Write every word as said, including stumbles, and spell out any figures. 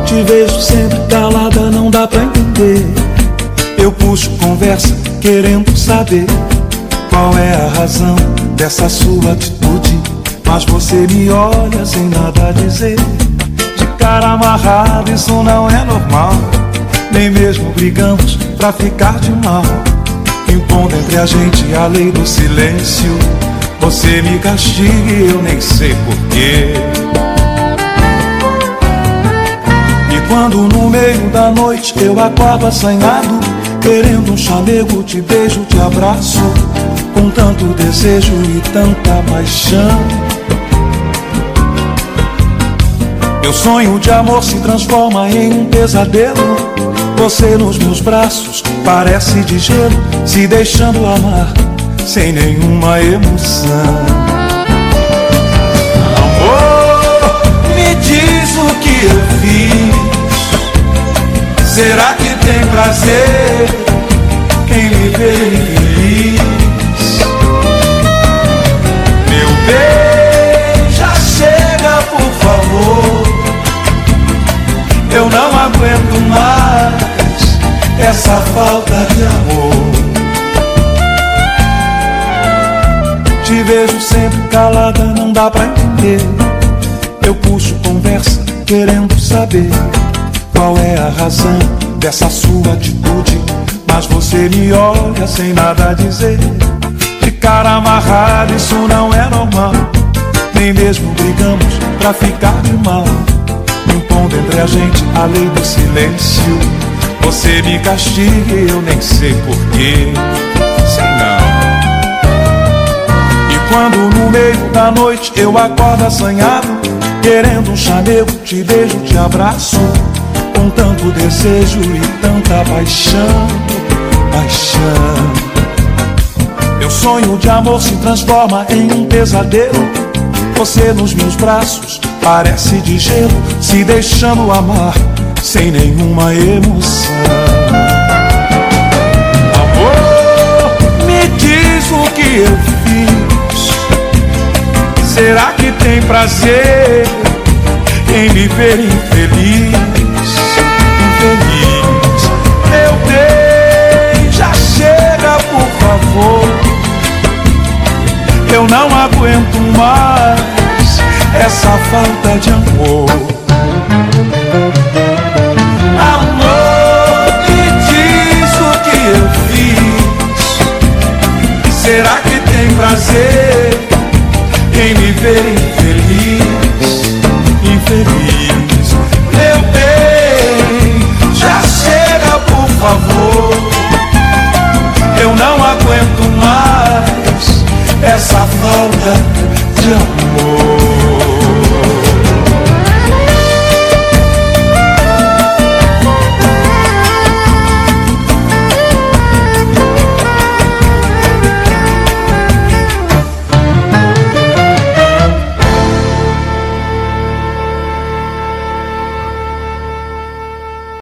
Te vejo sempre calada, não dá pra entender. Eu puxo conversa querendo saber qual é a razão dessa sua atitude, mas você me olha sem nada a dizer. De cara amarrada, isso não é normal. Nem mesmo brigamos pra ficar de mal, impondo entre a gente a lei do silêncio. Você me castiga e eu nem sei porquê. E quando no meio da noite eu acordo assanhado, querendo um chamego, te beijo, te abraço, com tanto desejo e tanta paixão. Meu sonho de amor se transforma em um pesadelo. Você nos meus braços parece de gelo, se deixando amar sem nenhuma emoção. Amor, me diz o que eu fiz. Será que tem prazer quem me vê infeliz? Meu bem, já chega, por favor. Eu não aguento mais essa falta de amor. Te vejo sempre calada, não dá pra entender. Eu puxo conversa querendo saber qual é a razão dessa sua atitude, mas você me olha sem nada a dizer. De cara amarrada, isso não é normal. Nem mesmo brigamos pra ficar de mal, impondo entre a gente a lei do silêncio. Você me castiga e eu nem sei porquê. Sei não. E quando no meio da noite eu acordo assanhado, querendo um chamego, te beijo, te abraço, com tanto desejo e tanta paixão, paixão. Meu sonho de amor se transforma em um pesadelo. Você nos meus braços parece de gelo, se deixando amar sem nenhuma emoção. Amor, me diz o que eu fiz. Será que tem prazer em me ver infeliz?